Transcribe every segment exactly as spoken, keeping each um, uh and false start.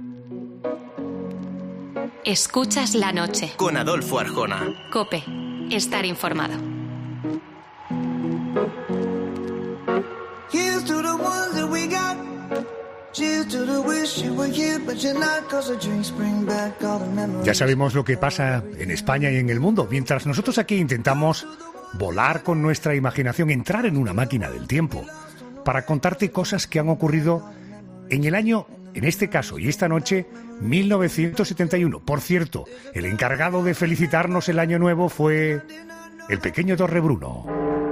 Escuchas la noche. Con Adolfo Arjona. COPE. Estar informado. Here's to the ones that we got. Cheers to the wish you were here, but you're not, 'cause the drinks bring back all the memories. Ya sabemos lo que pasa en España y en el mundo, mientras nosotros aquí intentamos volar con nuestra imaginación, entrar en una máquina del tiempo, para contarte cosas que han ocurrido en el año, en este caso y esta noche, mil novecientos setenta y uno. Por cierto, el encargado de felicitarnos el año nuevo fue el pequeño Torrebruno.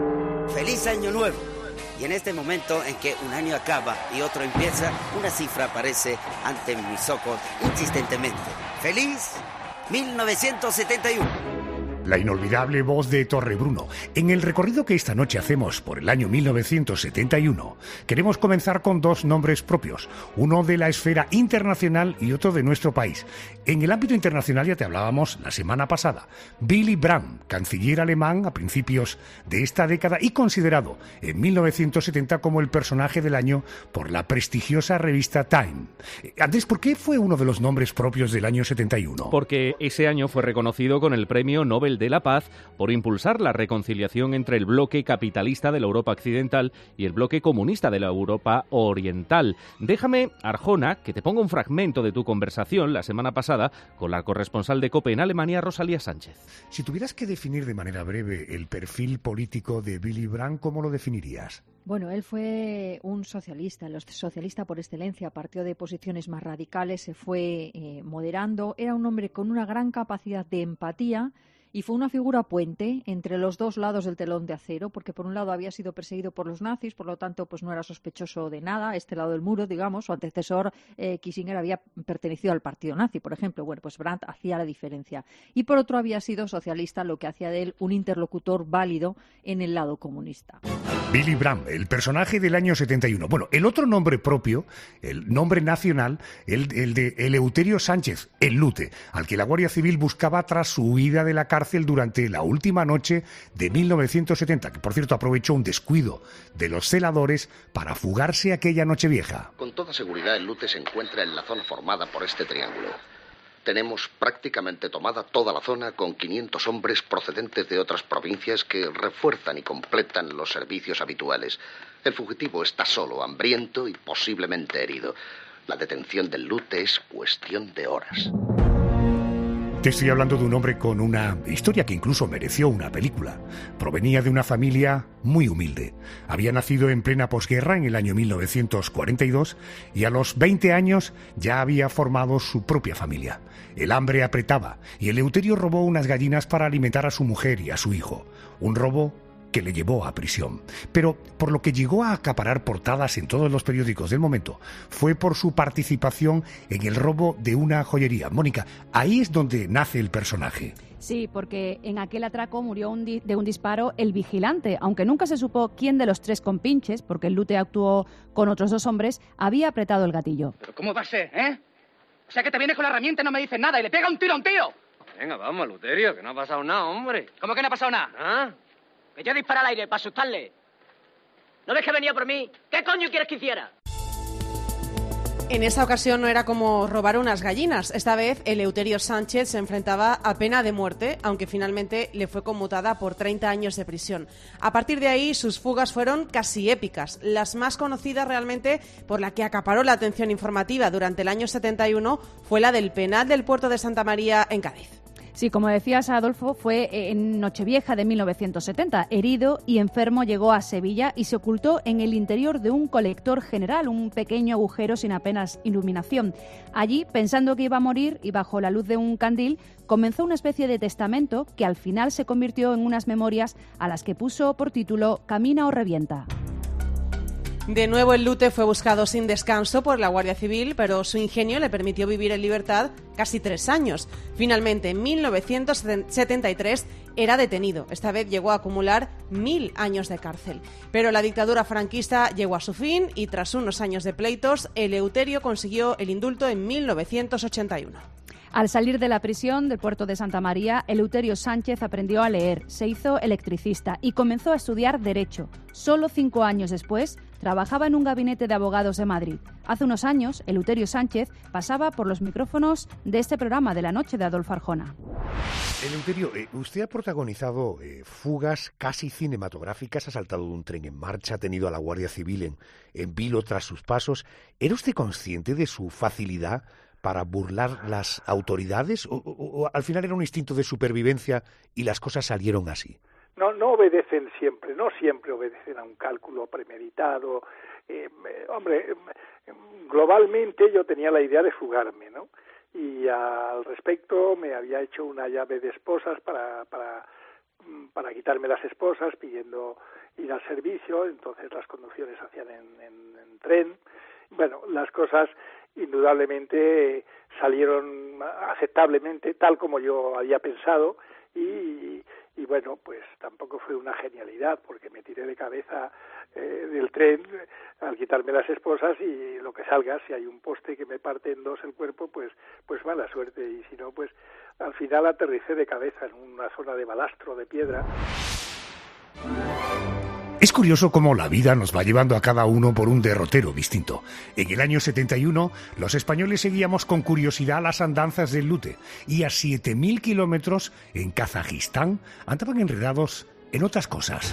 ¡Feliz Año Nuevo! Y en este momento en que un año acaba y otro empieza, una cifra aparece ante mis ojos insistentemente. ¡Feliz mil novecientos setenta y uno! La inolvidable voz de Torrebruno. En el recorrido que esta noche hacemos por el año mil novecientos setenta y uno, queremos comenzar con dos nombres propios, uno de la esfera internacional y otro de nuestro país. En el ámbito internacional ya te hablábamos la semana pasada. Willy Brandt, canciller alemán a principios de esta década y considerado en mil novecientos setenta como el personaje del año por la prestigiosa revista Time. Andrés, ¿por qué fue uno de los nombres propios del año setenta y uno? Porque ese año fue reconocido con el Premio Nobel de la Paz por impulsar la reconciliación entre el bloque capitalista de la Europa occidental y el bloque comunista de la Europa oriental. Déjame, Arjona, que te ponga un fragmento de tu conversación la semana pasada con la corresponsal de COPE en Alemania, Rosalía Sánchez. Si tuvieras que definir de manera breve el perfil político de Willy Brandt, ¿cómo lo definirías? Bueno, él fue un socialista, el socialista por excelencia, partió de posiciones más radicales, se fue eh, moderando, era un hombre con una gran capacidad de empatía y fue una figura puente entre los dos lados del telón de acero, porque por un lado había sido perseguido por los nazis, por lo tanto pues no era sospechoso de nada, este lado del muro, digamos, su antecesor eh, Kissinger había pertenecido al partido nazi, por ejemplo, bueno, pues Brandt hacía la diferencia. Y por otro había sido socialista, lo que hacía de él un interlocutor válido en el lado comunista. Willy Brandt, el personaje del año setenta y uno. Bueno, el otro nombre propio, el nombre nacional, el, el de Eleuterio Sánchez, el Lute, al que la Guardia Civil buscaba tras su huida de la cárcel durante la última noche de mil novecientos setenta, que por cierto aprovechó un descuido de los celadores para fugarse aquella noche vieja. Con toda seguridad el Lute se encuentra en la zona formada por este triángulo. Tenemos prácticamente tomada toda la zona con quinientos hombres procedentes de otras provincias que refuerzan y completan los servicios habituales. El fugitivo está solo, hambriento y posiblemente herido. La detención del Lute es cuestión de horas. Te estoy hablando de un hombre con una historia que incluso mereció una película. Provenía de una familia muy humilde. Había nacido en plena posguerra en el año mil novecientos cuarenta y dos y a los veinte años ya había formado su propia familia. El hambre apretaba y Eleuterio robó unas gallinas para alimentar a su mujer y a su hijo. Un robo que le llevó a prisión. Pero por lo que llegó a acaparar portadas en todos los periódicos del momento fue por su participación en el robo de una joyería. Mónica, ahí es donde nace el personaje. Sí, porque en aquel atraco murió un di- de un disparo el vigilante, aunque nunca se supo quién de los tres compinches, porque el Lute actuó con otros dos hombres, había apretado el gatillo. ¿Pero cómo va a ser, eh? O sea que te vienes con la herramienta y no me dices nada y le pega un tiro a un tío. Venga, vamos, Eleuterio, que no ha pasado nada, hombre. ¿Cómo que no ha pasado nada? ¿Ah? Que yo dispara al aire para asustarle. ¿No ves que venía por mí? ¿Qué coño quieres que hiciera? En esa ocasión no era como robar unas gallinas. Esta vez Eleuterio Sánchez se enfrentaba a pena de muerte, aunque finalmente le fue conmutada por treinta años de prisión. A partir de ahí sus fugas fueron casi épicas. Las más conocidas realmente, por la que acaparó la atención informativa durante el año setenta y uno, fue la del penal del puerto de Santa María en Cádiz. Sí, como decías, Adolfo, fue en Nochevieja de mil novecientos setenta. Herido y enfermo llegó a Sevilla y se ocultó en el interior de un colector general, un pequeño agujero sin apenas iluminación. Allí, pensando que iba a morir y bajo la luz de un candil, comenzó una especie de testamento que al final se convirtió en unas memorias a las que puso por título Camina o revienta. De nuevo el Lute fue buscado sin descanso por la Guardia Civil, pero su ingenio le permitió vivir en libertad casi tres años. Finalmente, en mil novecientos setenta y tres era detenido. Esta vez llegó a acumular mil años de cárcel. Pero la dictadura franquista llegó a su fin y tras unos años de pleitos, Eleuterio consiguió el indulto en mil novecientos ochenta y uno. Al salir de la prisión del puerto de Santa María, Eleuterio Sánchez aprendió a leer, se hizo electricista y comenzó a estudiar Derecho. Solo cinco años después trabajaba en un gabinete de abogados de Madrid. Hace unos años, Eleuterio Sánchez pasaba por los micrófonos de este programa de la noche de Adolfo Arjona. Eleuterio, eh, usted ha protagonizado eh, fugas casi cinematográficas, ha saltado de un tren en marcha, ha tenido a la Guardia Civil en, en vilo tras sus pasos. ¿Era usted consciente de su facilidad para burlar las autoridades o, o, o al final era un instinto de supervivencia y las cosas salieron así? No, no obedecen siempre, no siempre obedecen a un cálculo premeditado. Eh, eh, hombre, eh, globalmente yo tenía la idea de fugarme, ¿no? Y al respecto me había hecho una llave de esposas para, para, para quitarme las esposas pidiendo ir al servicio, entonces las conducciones se hacían en, en, en tren. Bueno, las cosas indudablemente salieron aceptablemente tal como yo había pensado y, y bueno, pues tampoco fue una genialidad porque me tiré de cabeza eh, del tren al quitarme las esposas y lo que salga, si hay un poste que me parte en dos el cuerpo, pues pues mala suerte y si no, pues al final aterricé de cabeza en una zona de balastro, de piedra. Es curioso cómo la vida nos va llevando a cada uno por un derrotero distinto. En el año setenta y uno, los españoles seguíamos con curiosidad las andanzas del Lute y a siete mil kilómetros en Kazajistán andaban enredados en otras cosas.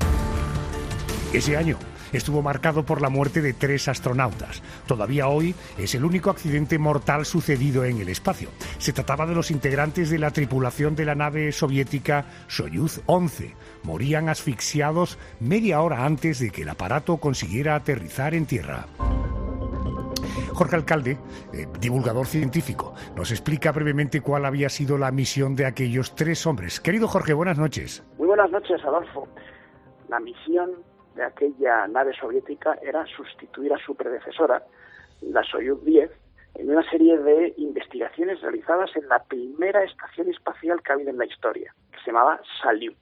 Ese año estuvo marcado por la muerte de tres astronautas. Todavía hoy es el único accidente mortal sucedido en el espacio. Se trataba de los integrantes de la tripulación de la nave soviética Soyuz once. Morían asfixiados media hora antes de que el aparato consiguiera aterrizar en tierra. Jorge Alcalde, eh, divulgador científico, nos explica brevemente cuál había sido la misión de aquellos tres hombres. Querido Jorge, buenas noches. Muy buenas noches, Adolfo. La misión de aquella nave soviética era sustituir a su predecesora, la Soyuz diez, en una serie de investigaciones realizadas en la primera estación espacial que ha habido en la historia, que se llamaba Salyut,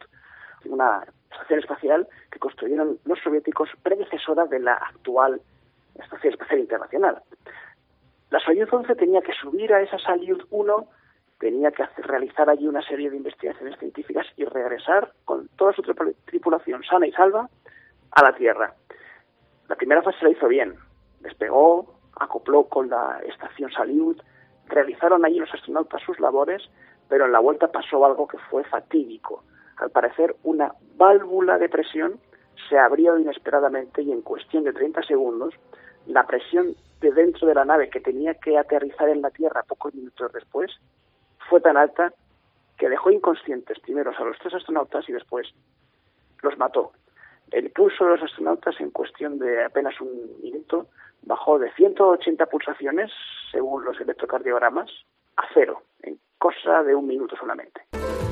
una estación espacial que construyeron los soviéticos predecesora de la actual Estación Espacial Internacional. La Soyuz once tenía que subir a esa Salyut uno, tenía que hacer, realizar allí una serie de investigaciones científicas y regresar con toda su tripulación sana y salva a la Tierra. La primera fase se la hizo bien. Despegó, acopló con la estación Salyut, realizaron allí los astronautas sus labores, pero en la vuelta pasó algo que fue fatídico. Al parecer, una válvula de presión se abrió inesperadamente y en cuestión de treinta segundos, la presión de dentro de la nave que tenía que aterrizar en la Tierra pocos minutos después fue tan alta que dejó inconscientes primero a los tres astronautas y después los mató. El pulso de los astronautas en cuestión de apenas un minuto bajó de ciento ochenta pulsaciones, según los electrocardiogramas, a cero, en cosa de un minuto solamente.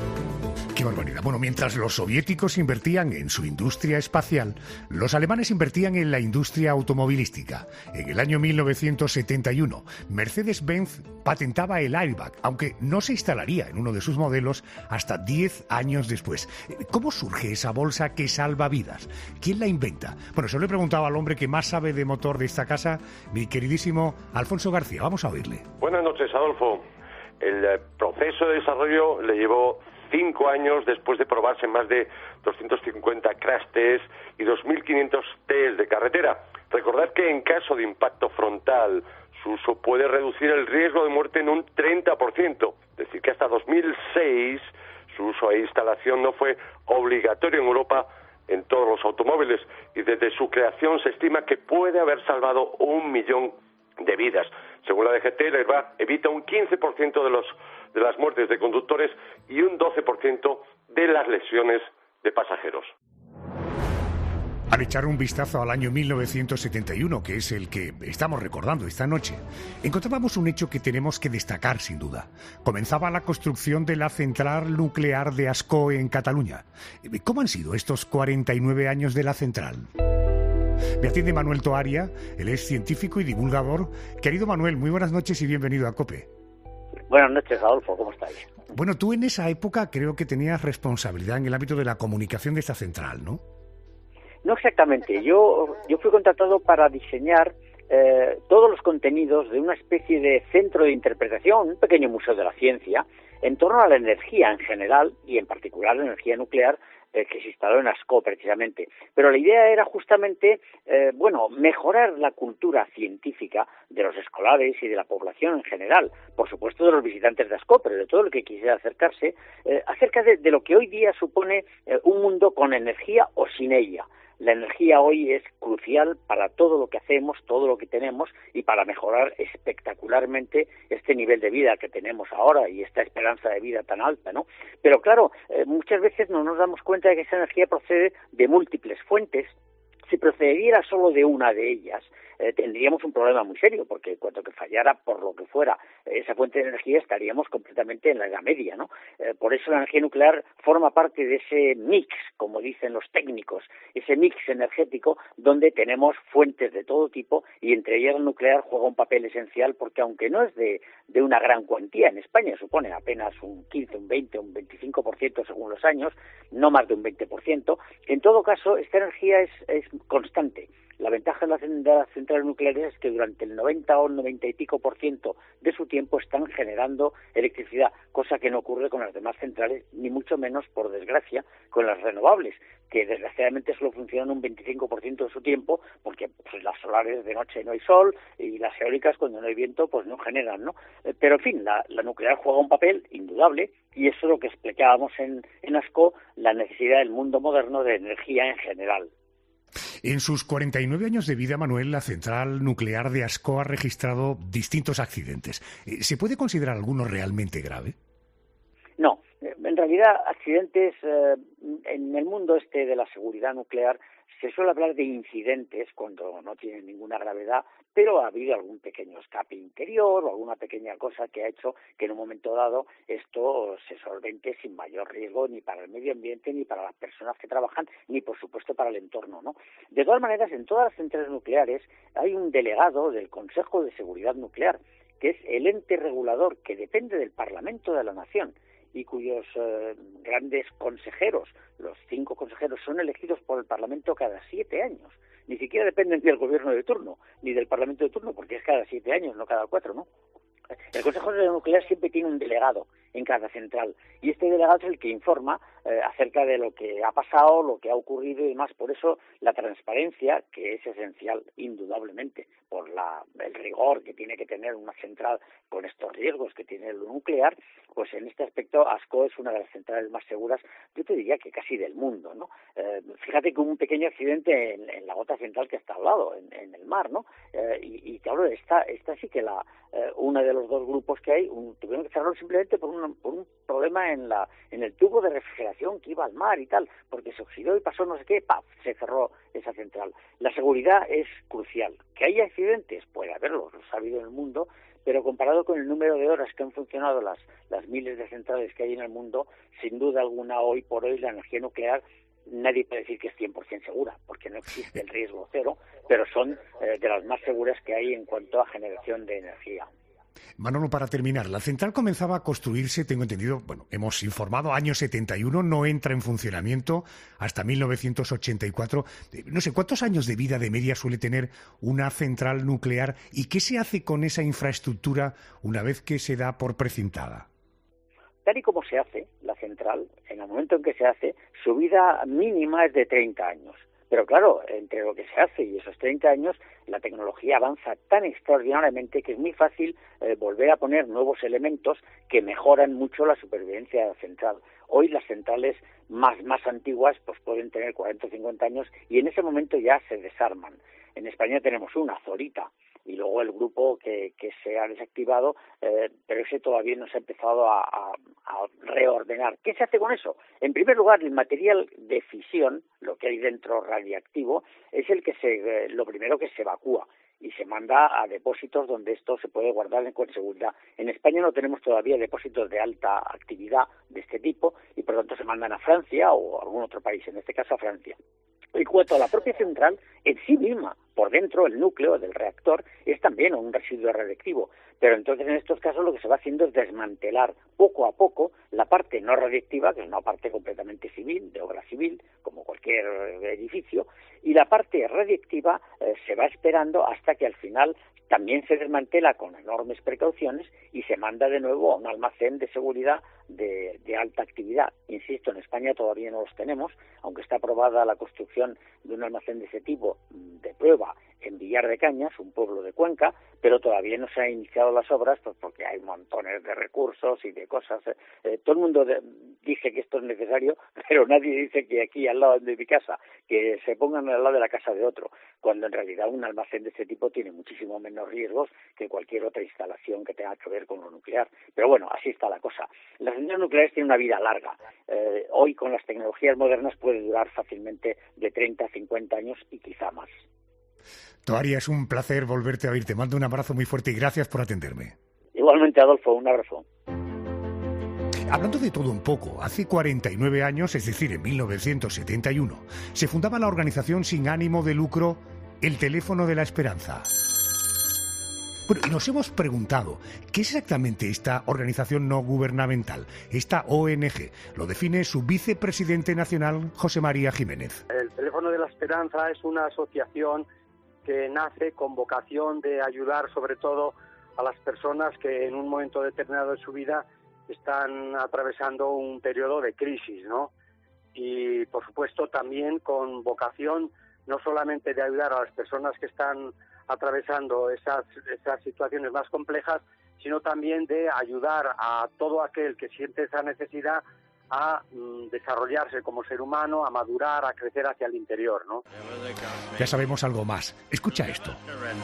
¡Qué barbaridad! Bueno, mientras los soviéticos invertían en su industria espacial, los alemanes invertían en la industria automovilística. En el año mil novecientos setenta y uno, Mercedes-Benz patentaba el airbag, aunque no se instalaría en uno de sus modelos hasta diez años después. ¿Cómo surge esa bolsa que salva vidas? ¿Quién la inventa? Bueno, se lo he preguntado al hombre que más sabe de motor de esta casa, mi queridísimo Alfonso García. Vamos a oírle. Buenas noches, Adolfo. El eh, proceso de desarrollo le llevó cinco años después de probarse en más de doscientos cincuenta crash tests y dos mil quinientos tests de carretera. Recordad que en caso de impacto frontal, su uso puede reducir el riesgo de muerte en un treinta por ciento. Es decir, que hasta dos mil seis su uso e instalación no fue obligatorio en Europa en todos los automóviles y desde su creación se estima que puede haber salvado un millón de vidas. Según la D G T, el airbag evita un quince por ciento de los de las muertes de conductores y un doce por ciento de las lesiones de pasajeros. Al echar un vistazo al año mil novecientos setenta y uno, que es el que estamos recordando esta noche, encontrábamos un hecho que tenemos que destacar sin duda. Comenzaba la construcción de la central nuclear de Ascó en Cataluña. ¿Cómo han sido estos cuarenta y nueve años de la central? Me atiende Manuel Toaria, él es científico y divulgador. Querido Manuel, muy buenas noches y bienvenido a COPE. Buenas noches, Adolfo, ¿cómo estáis? Bueno, tú en esa época creo que tenías responsabilidad en el ámbito de la comunicación de esta central, ¿no? No exactamente. Yo, yo fui contratado para diseñar eh, todos los contenidos de una especie de centro de interpretación, un pequeño museo de la ciencia, en torno a la energía en general y en particular la energía nuclear eh, que se instaló en Ascó precisamente. Pero la idea era justamente, eh, bueno, mejorar la cultura científica de los escolares y de la población en general, por supuesto de los visitantes de Ascó, pero de todo el que quisiera acercarse, eh, acerca de, de lo que hoy día supone eh, un mundo con energía o sin ella. La energía hoy es crucial para todo lo que hacemos, todo lo que tenemos y para mejorar espectacularmente este nivel de vida que tenemos ahora y esta esperanza de vida tan alta, ¿no? Pero claro, eh, muchas veces no nos damos cuenta de que esa energía procede de múltiples fuentes. Si procediera solo de una de ellas, eh, tendríamos un problema muy serio, porque cuando que fallara por lo que fuera esa fuente de energía estaríamos completamente en la Edad Media, ¿no? Eh, por eso la energía nuclear forma parte de ese mix, como dicen los técnicos, ese mix energético donde tenemos fuentes de todo tipo y entre ellas la nuclear juega un papel esencial porque aunque no es de, de una gran cuantía, en España supone apenas un quince, un veinte, un veinticinco por ciento según los años, no más de un veinte por ciento, en todo caso esta energía es, es constante. La ventaja de las centrales nucleares es que durante el noventa o noventa y pico por ciento de su tiempo están generando electricidad, cosa que no ocurre con las demás centrales, ni mucho menos, por desgracia, con las renovables, que desgraciadamente solo funcionan un veinticinco por ciento de su tiempo, porque pues, las solares de noche no hay sol y las eólicas cuando no hay viento pues no generan, ¿no? Pero en fin, la, la nuclear juega un papel indudable y eso es lo que explicábamos en, en Ascó, la necesidad del mundo moderno de energía en general. En sus cuarenta y nueve años de vida, Manuel, la central nuclear de Ascó ha registrado distintos accidentes. ¿Se puede considerar alguno realmente grave? No, en realidad accidentes eh, en el mundo este de la seguridad nuclear se suele hablar de incidentes cuando no tienen ninguna gravedad, pero ha habido algún pequeño escape interior o alguna pequeña cosa que ha hecho que en un momento dado esto se solvente sin mayor riesgo ni para el medio ambiente, ni para las personas que trabajan, ni por supuesto para el entorno, ¿no? De todas maneras, en todas las centrales nucleares hay un delegado del Consejo de Seguridad Nuclear, que es el ente regulador que depende del Parlamento de la Nación y cuyos eh, grandes consejeros, los cinco consejeros, son elegidos por el Parlamento cada siete años. Ni siquiera dependen del gobierno de turno, ni del Parlamento de turno, porque es cada siete años, no cada cuatro, ¿no? El Consejo de Nuclear siempre tiene un delegado en cada central y este delegado es el que informa eh, acerca de lo que ha pasado, lo que ha ocurrido y demás. Por eso la transparencia, que es esencial indudablemente por la, el rigor que tiene que tener una central con estos riesgos que tiene lo nuclear, pues en este aspecto Ascó es una de las centrales más seguras, yo te diría que casi del mundo, ¿no? Eh, fíjate que hubo un pequeño accidente en, en la gota central que está al lado, en, en el mar, ¿no? Eh, y, y claro, esta, esta sí que la eh, una de los dos grupos que hay un, tuvieron que cerrarlo simplemente por un, por un problema en la en el tubo de refrigeración que iba al mar y tal, porque se oxidó y pasó no sé qué, ¡paf!, se cerró esa central. La seguridad es crucial. ¿Que haya accidentes? Puede haberlos, los ha habido en el mundo, pero comparado con el número de horas que han funcionado las, las miles de centrales que hay en el mundo, sin duda alguna, hoy por hoy, la energía nuclear, nadie puede decir que es cien por ciento segura, porque no existe el riesgo cero, pero son eh, de las más seguras que hay en cuanto a generación de energía. Manolo, para terminar, la central comenzaba a construirse, tengo entendido, bueno, hemos informado, año setenta y uno, no entra en funcionamiento hasta mil novecientos ochenta y cuatro. No sé, ¿cuántos años de vida de media suele tener una central nuclear y qué se hace con esa infraestructura una vez que se da por precintada? Tal y como se hace la central, en el momento en que se hace, su vida mínima es de treinta años. Pero claro, entre lo que se hace y esos treinta años, la tecnología avanza tan extraordinariamente que es muy fácil eh, volver a poner nuevos elementos que mejoran mucho la supervivencia de la central. Hoy las centrales más, más antiguas pues pueden tener cuarenta o cincuenta años y en ese momento ya se desarman. En España tenemos una, Zorita, y luego el grupo que, que se ha desactivado, eh, pero ese todavía no se ha empezado a, a, a reordenar. ¿Qué se hace con eso? En primer lugar, el material de fisión, lo que hay dentro radiactivo, es el que se, eh, lo primero que se evacúa y se manda a depósitos donde esto se puede guardar con seguridad. En España no tenemos todavía depósitos de alta actividad de este tipo y por lo tanto se mandan a Francia o a algún otro país, en este caso a Francia. En cuanto a la propia central, en sí misma, por dentro, el núcleo del reactor es también un residuo radiactivo. Pero entonces, en estos casos, lo que se va haciendo es desmantelar poco a poco la parte no radiactiva, que es una parte completamente civil, de obra civil, como cualquier edificio, y la parte radiactiva eh, se va esperando hasta que al final también se desmantela con enormes precauciones y se manda de nuevo a un almacén de seguridad de, de alta actividad. Insisto, en España todavía no los tenemos, aunque está aprobada la construcción de un almacén de ese tipo de prueba en Villar de Cañas, un pueblo de Cuenca, pero todavía no se han iniciado las obras, pues porque hay montones de recursos y de cosas. Eh, todo el mundo de, dice que esto es necesario, pero nadie dice que aquí al lado de mi casa, que se pongan al lado de la casa de otro, cuando en realidad un almacén de ese tipo tiene muchísimo menos riesgos que cualquier otra instalación que tenga que ver con lo nuclear. Pero bueno, así está la cosa. Las centrales nucleares tienen una vida larga. Eh, hoy con las tecnologías modernas puede durar fácilmente de treinta a cincuenta años y quizá más. Toaria, es un placer volverte a oír. Te mando un abrazo muy fuerte y gracias por atenderme. Igualmente, Adolfo, un abrazo. Hablando de todo un poco, hace cuarenta y nueve años, es decir, en mil novecientos setenta y uno, se fundaba la organización sin ánimo de lucro El Teléfono de la Esperanza. Bueno, y nos hemos preguntado, ¿qué es exactamente esta organización no gubernamental, esta O N G? Lo define su vicepresidente nacional, José María Jiménez. El Teléfono de la Esperanza es una asociación que nace con vocación de ayudar sobre todo a las personas que en un momento determinado de su vida están atravesando un periodo de crisis, ¿no? Y por supuesto también con vocación no solamente de ayudar a las personas que están atravesando esas, esas situaciones más complejas, sino también de ayudar a todo aquel que siente esa necesidad a mm, desarrollarse como ser humano, a madurar, a crecer hacia el interior, ¿no? Ya sabemos algo más. Escucha esto.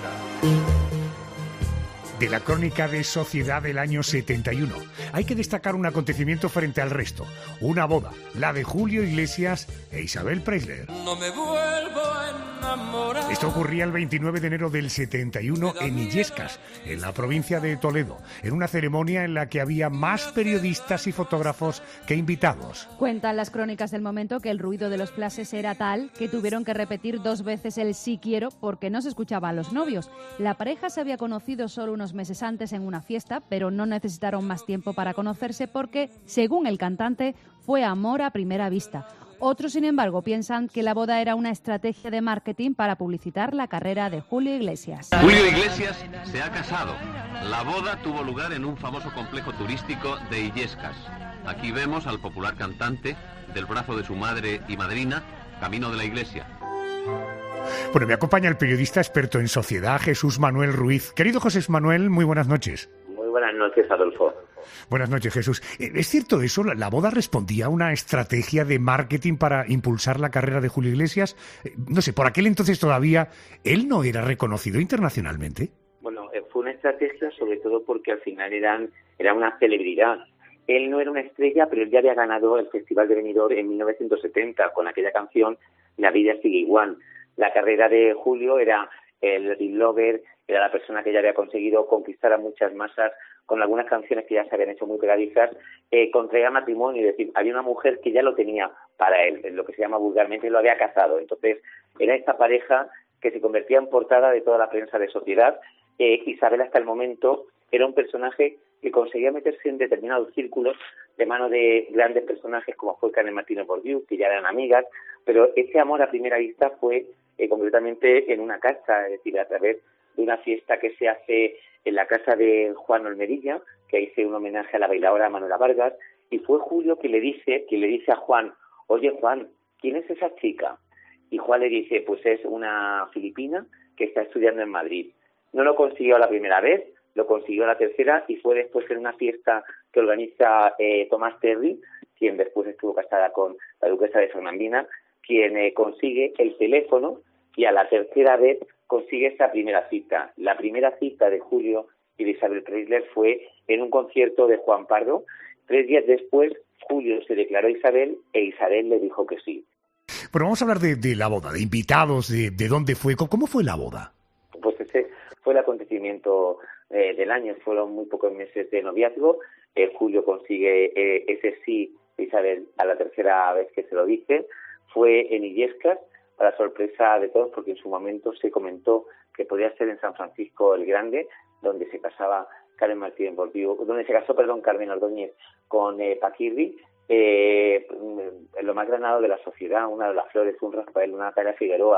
De la crónica de Sociedad del año setenta y uno. Hay que destacar un acontecimiento frente al resto. Una boda, la de Julio Iglesias e Isabel Preisler. No me vuelvo a enamorar. Esto ocurría el veintinueve de enero del setenta y uno en Illescas, en la provincia de Toledo, en una ceremonia en la que había más periodistas y fotógrafos que invitados. Cuentan las crónicas del momento que el ruido de los flashes era tal que tuvieron que repetir dos veces el sí quiero porque no se escuchaba a los novios. La pareja se había conocido solo unos meses antes en una fiesta, pero no necesitaron más tiempo para conocerse porque, según el cantante, fue amor a primera vista. Otros, sin embargo, piensan que la boda era una estrategia de marketing para publicitar la carrera de Julio Iglesias. Julio Iglesias se ha casado. La boda tuvo lugar en un famoso complejo turístico de Illescas. Aquí vemos al popular cantante del brazo de su madre y madrina, camino de la iglesia. Bueno, me acompaña el periodista experto en sociedad, Jesús Manuel Ruiz. Querido José Manuel, muy buenas noches. Muy buenas noches, Adolfo. Buenas noches, Jesús. ¿Es cierto eso? ¿La boda respondía a una estrategia de marketing para impulsar la carrera de Julio Iglesias? No sé, por aquel entonces todavía él no era reconocido internacionalmente. Bueno, fue una estrategia sobre todo porque al final eran, era una celebridad. Él no era una estrella, pero él ya había ganado el Festival de Benidorm en mil novecientos setenta con aquella canción La vida sigue igual. La carrera de Julio era el blogger, era la persona que ya había conseguido conquistar a muchas masas con algunas canciones que ya se habían hecho muy pegadizas, eh, contraía matrimonio, es decir, había una mujer que ya lo tenía para él, en lo que se llama vulgarmente, lo había casado. Entonces, era esta pareja que se convertía en portada de toda la prensa de Sociedad. Eh, Isabel, hasta el momento, era un personaje que conseguía meterse en determinados círculos de mano de grandes personajes como fue Carmen Martínez Bordiú, que ya eran amigas, pero ese amor a primera vista fue eh, concretamente en una casa, es decir, a través de una fiesta que se hace en la casa de Juan Olmerilla, que hice un homenaje a la bailadora Manuela Vargas, y fue Julio que le dice, que le dice a Juan, oye Juan, ¿quién es esa chica? Y Juan le dice, pues es una filipina que está estudiando en Madrid. No lo consiguió la primera vez, lo consiguió la tercera y fue después en una fiesta que organiza eh, Tomás Terry, quien después estuvo casada con la duquesa de Fernandina, quien eh, consigue el teléfono y a la tercera vez consigue esa primera cita. La primera cita de Julio y de Isabel Preisler fue en un concierto de Juan Pardo. Tres días después, Julio se declaró a Isabel e Isabel le dijo que sí. Bueno, vamos a hablar de, de la boda, de invitados, de, de dónde fue. ¿Cómo fue la boda? Pues ese fue el acontecimiento eh, del año. Fueron muy pocos meses de noviazgo. Eh, Julio consigue eh, ese sí de Isabel a la tercera vez que se lo dice. Fue en Illescas, para sorpresa de todos, porque en su momento se comentó que podía ser en San Francisco el Grande, donde se casaba Carmen Martínez Bordiú, donde se casó, perdón, Carmen Ordóñez con eh, Paquirri, eh, en lo más granado de la sociedad, una de las flores, un Rafael, una Natalia Figueroa,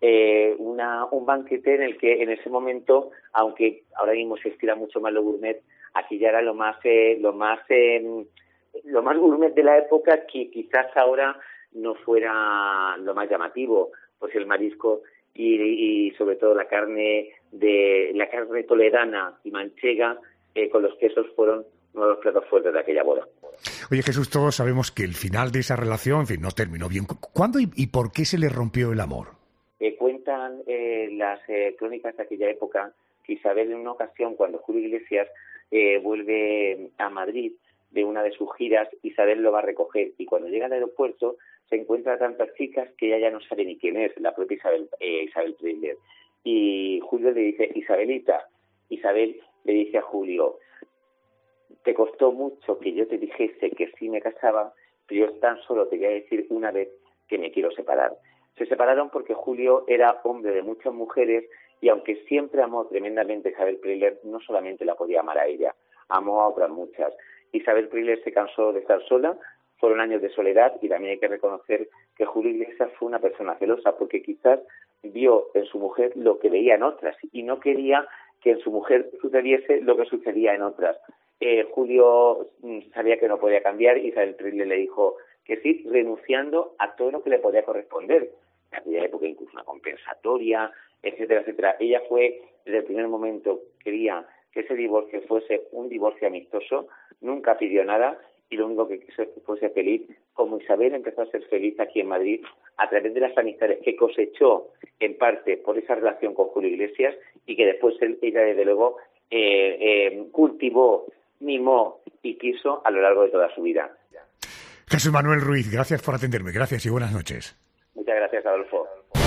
eh, una, un banquete en el que en ese momento, aunque ahora mismo se estira mucho más lo gourmet, aquí ya era lo más eh, lo más eh, lo más gourmet de la época, que quizás ahora no fuera lo más llamativo, pues el marisco y, y sobre todo la carne de la carne toledana y manchega eh, con los quesos fueron uno de los platos fuertes de aquella boda. Oye, Jesús, todos sabemos que el final de esa relación, en fin, no terminó bien. ¿Cuándo y, y por qué se le rompió el amor? Eh, cuentan eh, las eh, crónicas de aquella época que Isabel, en una ocasión, cuando Julio Iglesias eh, vuelve a Madrid de una de sus giras, Isabel lo va a recoger, y cuando llega al aeropuerto se encuentra a tantas chicas que ella ya no sabe ni quién es, la propia Isabel, eh, Isabel Preisler. Y Julio le dice, Isabelita. Isabel le dice a Julio, te costó mucho que yo te dijese que sí me casaba, pero yo tan solo te voy a decir una vez que me quiero separar. Se separaron porque Julio era hombre de muchas mujeres, y aunque siempre amó tremendamente a Isabel Preisler, no solamente la podía amar a ella, amó a otras muchas. Isabel Preisler se cansó de estar sola, fueron años de soledad, y también hay que reconocer que Julio Iglesias fue una persona celosa, porque quizás vio en su mujer lo que veía en otras, y no quería que en su mujer sucediese lo que sucedía en otras. Eh, Julio sabía que no podía cambiar, y Isabel Preisler le dijo que sí, renunciando a todo lo que le podía corresponder. En aquella época incluso una compensatoria, etcétera, etcétera. Ella fue, desde el primer momento, quería que ese divorcio fuese un divorcio amistoso, nunca pidió nada, y lo único que quiso es que fuese feliz, como Isabel empezó a ser feliz aquí en Madrid a través de las amistades que cosechó en parte por esa relación con Julio Iglesias, y que después él, ella desde luego eh, eh, cultivó, mimó y quiso a lo largo de toda su vida. Jesús Manuel Ruiz, gracias por atenderme, gracias y buenas noches. Muchas gracias, Adolfo.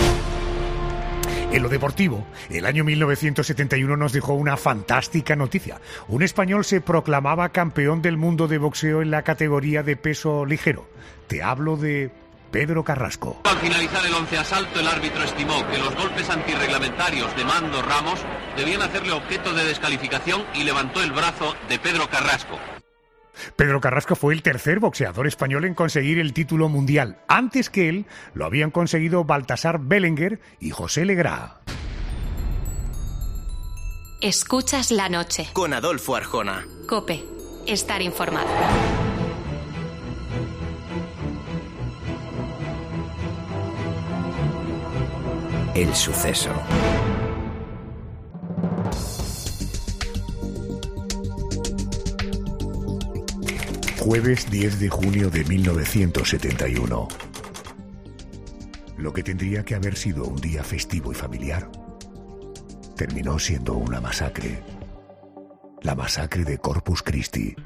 En lo deportivo, el año mil novecientos setenta y uno nos dejó una fantástica noticia. Un español se proclamaba campeón del mundo de boxeo en la categoría de peso ligero. Te hablo de Pedro Carrasco. Al finalizar el once asalto, el árbitro estimó que los golpes antirreglamentarios de Mando Ramos debían hacerle objeto de descalificación y levantó el brazo de Pedro Carrasco. Pedro Carrasco fue el tercer boxeador español en conseguir el título mundial. Antes que él, lo habían conseguido Baltasar Belenguer y José Legrá. Escuchas la noche. Con Adolfo Arjona. COPE. Estar informado. El suceso. Jueves diez de junio de mil novecientos setenta y uno. Lo que tendría que haber sido un día festivo y familiar terminó siendo una masacre. La masacre de Corpus Christi.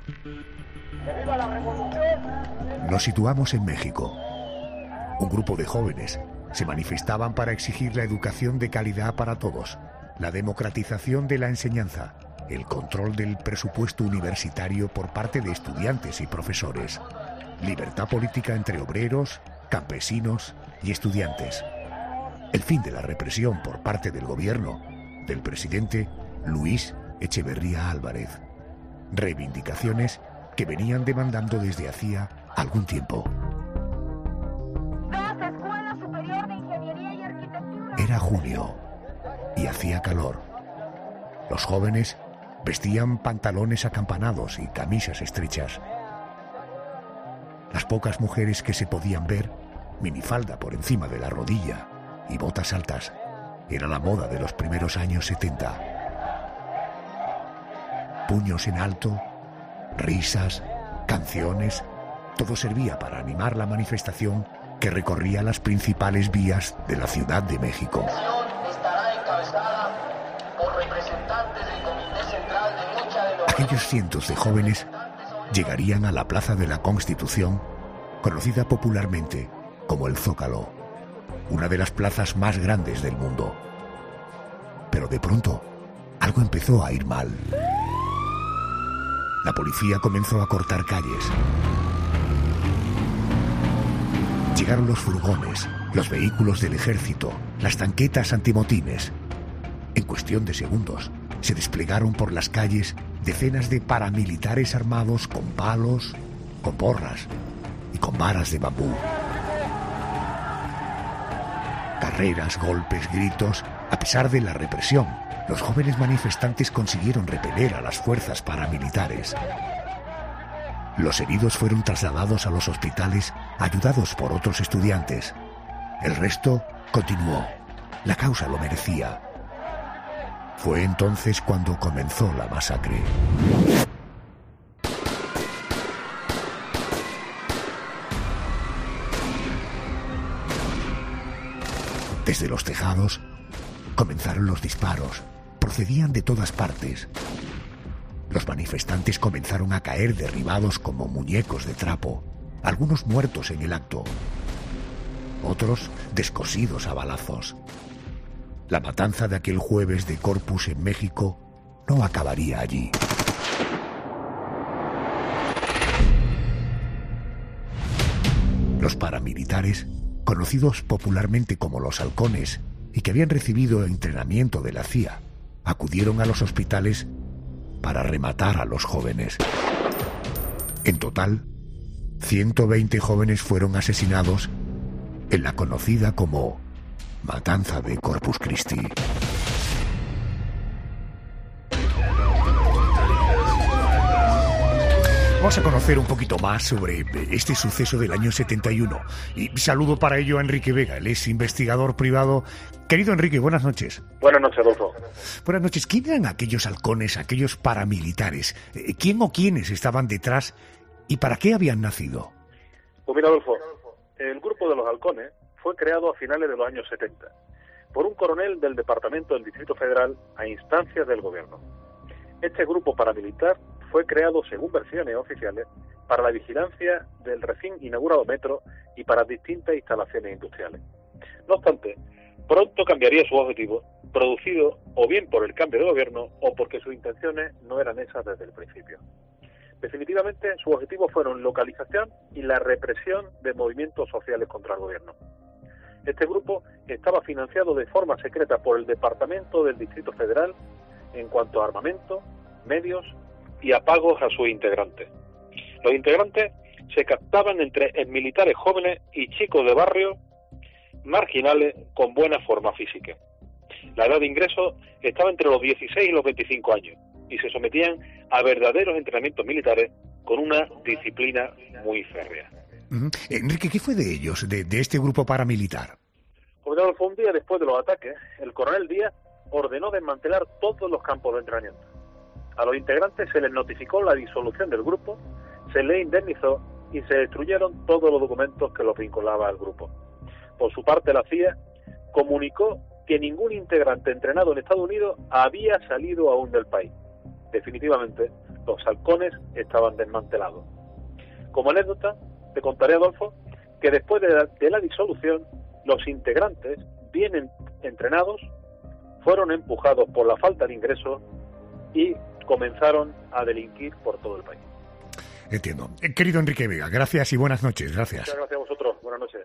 Nos situamos en México. Un grupo de jóvenes se manifestaban para exigir la educación de calidad para todos, la democratización de la enseñanza, el control del presupuesto universitario por parte de estudiantes y profesores, libertad política entre obreros, campesinos y estudiantes, el fin de la represión por parte del gobierno del presidente Luis Echeverría Álvarez, reivindicaciones que venían demandando desde hacía algún tiempo. Era junio y hacía calor. Los jóvenes vestían pantalones acampanados y camisas estrechas. Las pocas mujeres que se podían ver, minifalda por encima de la rodilla y botas altas, era la moda de los primeros años setenta. Puños en alto, risas, canciones, todo servía para animar la manifestación que recorría las principales vías de la Ciudad de México. Aquellos cientos de jóvenes llegarían a la Plaza de la Constitución, conocida popularmente como el Zócalo, una de las plazas más grandes del mundo. Pero de pronto, algo empezó a ir mal. La policía comenzó a cortar calles. Llegaron los furgones, los vehículos del ejército, las tanquetas antimotines. En cuestión de segundos, se desplegaron por las calles decenas de paramilitares armados con palos, con porras y con varas de bambú. Carreras, golpes, gritos. A pesar de la represión, los jóvenes manifestantes consiguieron repeler a las fuerzas paramilitares. Los heridos fueron trasladados a los hospitales, ayudados por otros estudiantes. El resto continuó. La causa lo merecía. Fue entonces cuando comenzó la masacre. Desde los tejados comenzaron los disparos. Procedían de todas partes. Los manifestantes comenzaron a caer derribados como muñecos de trapo, algunos muertos en el acto, otros descosidos a balazos. La matanza de aquel jueves de Corpus en México no acabaría allí. Los paramilitares, conocidos popularmente como los halcones y que habían recibido entrenamiento de la C I A, acudieron a los hospitales para rematar a los jóvenes. En total, ciento veinte jóvenes fueron asesinados en la conocida como Matanza de Corpus Christi. Vamos a conocer un poquito más sobre este suceso del año setenta y uno. Y saludo para ello a Enrique Vega, él es investigador privado. Querido Enrique, buenas noches. Buenas noches, Adolfo. Buenas noches. ¿Quién eran aquellos halcones, aquellos paramilitares? ¿Quién o quiénes estaban detrás y para qué habían nacido? Pues mira, Adolfo, el grupo de los halcones fue creado a finales de los años setenta por un coronel del Departamento del Distrito Federal a instancias del gobierno. Este grupo paramilitar fue creado, según versiones oficiales, para la vigilancia del recién inaugurado metro y para distintas instalaciones industriales. No obstante, pronto cambiaría su objetivo, producido o bien por el cambio de gobierno o porque sus intenciones no eran esas desde el principio. Definitivamente, sus objetivos fueron localización y la represión de movimientos sociales contra el gobierno. Este grupo estaba financiado de forma secreta por el Departamento del Distrito Federal en cuanto a armamento, medios y a pagos a sus integrantes. Los integrantes se captaban entre militares jóvenes y chicos de barrio marginales con buena forma física. La edad de ingreso estaba entre los dieciséis y los veinticinco años y se sometían a verdaderos entrenamientos militares con una disciplina muy férrea. Uh-huh. Enrique, ¿qué fue de ellos, de, de este grupo paramilitar? Como fue un día después de los ataques, el coronel Díaz ordenó desmantelar todos los campos de entrenamiento. A los integrantes se les notificó la disolución del grupo, se les indemnizó y se destruyeron todos los documentos que los vinculaba al grupo. Por su parte, la C I A comunicó que ningún integrante entrenado en Estados Unidos había salido aún del país. Definitivamente, los halcones estaban desmantelados. Como anécdota, te contaré, Adolfo, que después de la, de la disolución, los integrantes, bien entrenados, fueron empujados por la falta de ingresos y comenzaron a delinquir por todo el país. Entiendo. Eh, querido Enrique Vega, gracias y buenas noches. Gracias. Muchas gracias a vosotros. Buenas noches.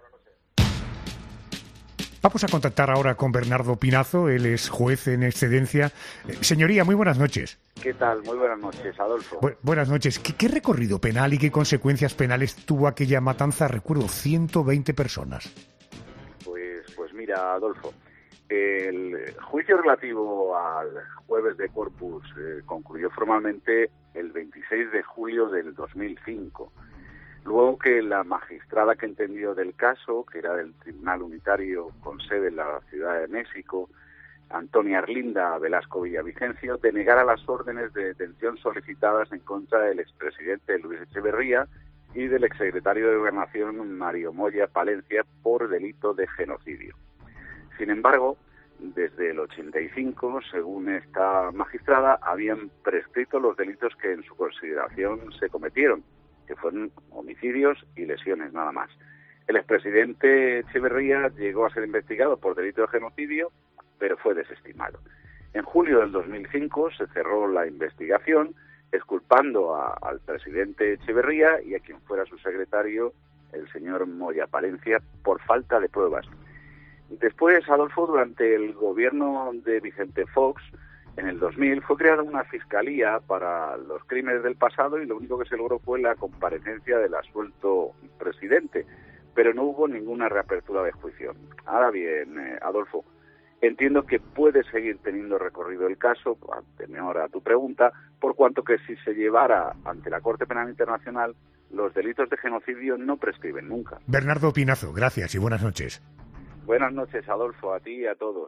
Vamos a contactar ahora con Bernardo Pinazo, él es juez en excedencia. Eh, señoría, muy buenas noches. ¿Qué tal? Muy buenas noches, Adolfo. Bu- buenas noches. ¿Qué, ¿Qué recorrido penal y qué consecuencias penales tuvo aquella matanza? Recuerdo, ciento veinte personas. Pues, pues mira, Adolfo, el juicio relativo al jueves de Corpus eh, concluyó formalmente el veintiséis de julio del dos mil cinco. Luego que la magistrada que entendió del caso, que era del Tribunal Unitario con sede en la Ciudad de México, Antonia Arlinda Velasco Villavicencio, denegara las órdenes de detención solicitadas en contra del expresidente Luis Echeverría y del exsecretario de Gobernación Mario Moya Palencia por delito de genocidio. Sin embargo, desde el ochenta y cinco, según esta magistrada, habían prescrito los delitos que en su consideración se cometieron, que fueron homicidios y lesiones nada más. El expresidente Echeverría llegó a ser investigado por delito de genocidio, pero fue desestimado. En julio del dos mil cinco se cerró la investigación, exculpando a, al presidente Echeverría y a quien fuera su secretario, el señor Moya Palencia, por falta de pruebas. Después, Adolfo, durante el gobierno de Vicente Fox, en el dos mil, fue creada una fiscalía para los crímenes del pasado y lo único que se logró fue la comparecencia del absuelto presidente. pero no hubo ninguna reapertura de juicio. Ahora bien, eh, Adolfo, entiendo que puede seguir teniendo recorrido el caso, anterior a tu pregunta, por cuanto que si se llevara ante la Corte Penal Internacional, los delitos de genocidio no prescriben nunca. Bernardo Pinazo, gracias y buenas noches. Buenas noches, Adolfo, a ti y a todos.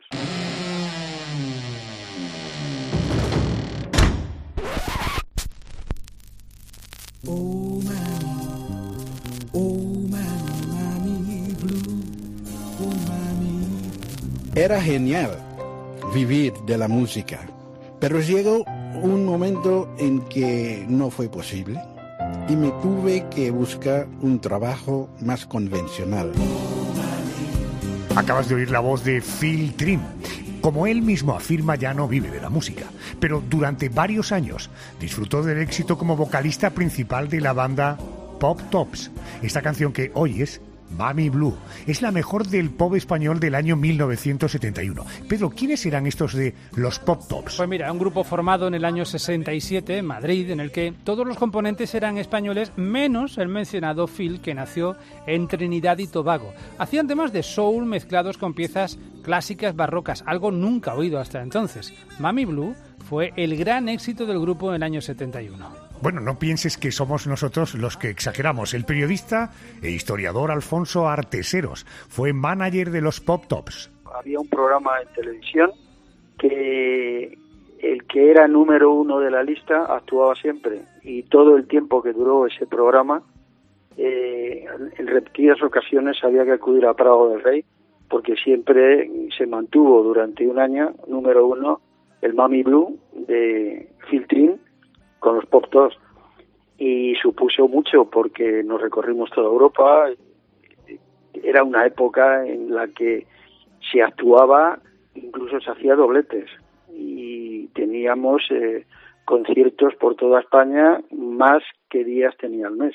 Oh, mami, oh, mami, mami blue, oh, mami. Era genial vivir de la música, pero llegó un momento en que no fue posible y me tuve que buscar un trabajo más convencional. Acabas de oír la voz de Phil Trim. Como él mismo afirma, ya no vive de la música, pero durante varios años disfrutó del éxito como vocalista principal de la banda Pop Tops. Esta canción que oyes, Mami Blue, es la mejor del pop español del año mil novecientos setenta y uno. Pedro, ¿quiénes eran estos de los Pop Tops? Pues mira, un grupo formado en el año sesenta y siete en Madrid, en el que todos los componentes eran españoles, menos el mencionado Phil, que nació en Trinidad y Tobago. Hacían temas de soul mezclados con piezas clásicas barrocas, algo nunca oído hasta entonces. Mami Blue fue el gran éxito del grupo en el año setenta y uno. Bueno, no pienses que somos nosotros los que exageramos. El periodista e historiador Alfonso Arteseros fue manager de los Pop Tops. Había un programa en televisión que el que era número uno de la lista actuaba siempre, y todo el tiempo que duró ese programa, eh, en repetidas ocasiones había que acudir a Prado del Rey, porque siempre se mantuvo durante un año número uno el Mami Blue de Phil Trim con los Pop Tops, y supuso mucho porque nos recorrimos toda Europa. Era una época en la que se actuaba, incluso se hacía dobletes, y teníamos eh, conciertos por toda España, más que días tenía el mes.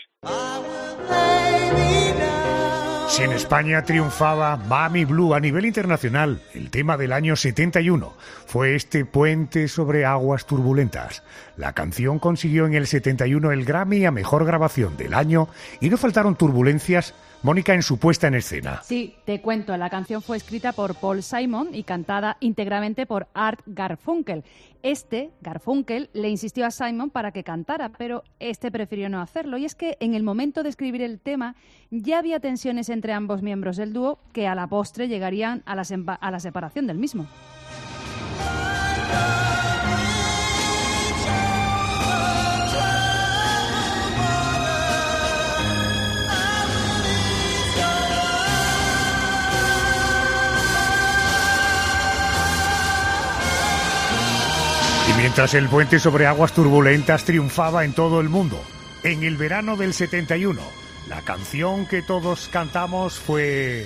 Si en España triunfaba Mami Blue a nivel internacional, el tema del año setenta y uno fue este Puente sobre aguas turbulentas. La canción consiguió en el setenta y uno el Grammy a Mejor Grabación del año y no faltaron turbulencias, Mónica, en su puesta en escena. Sí, te cuento, la canción fue escrita por Paul Simon y cantada íntegramente por Art Garfunkel. Este, Garfunkel, le insistió a Simon para que cantara, pero este prefirió no hacerlo. Y es que en el momento de escribir el tema ya había tensiones entre ambos miembros del dúo que a la postre llegarían a la, a la separación del mismo. Y mientras el Puente sobre aguas turbulentas triunfaba en todo el mundo, en el verano del setenta y uno, la canción que todos cantamos fue...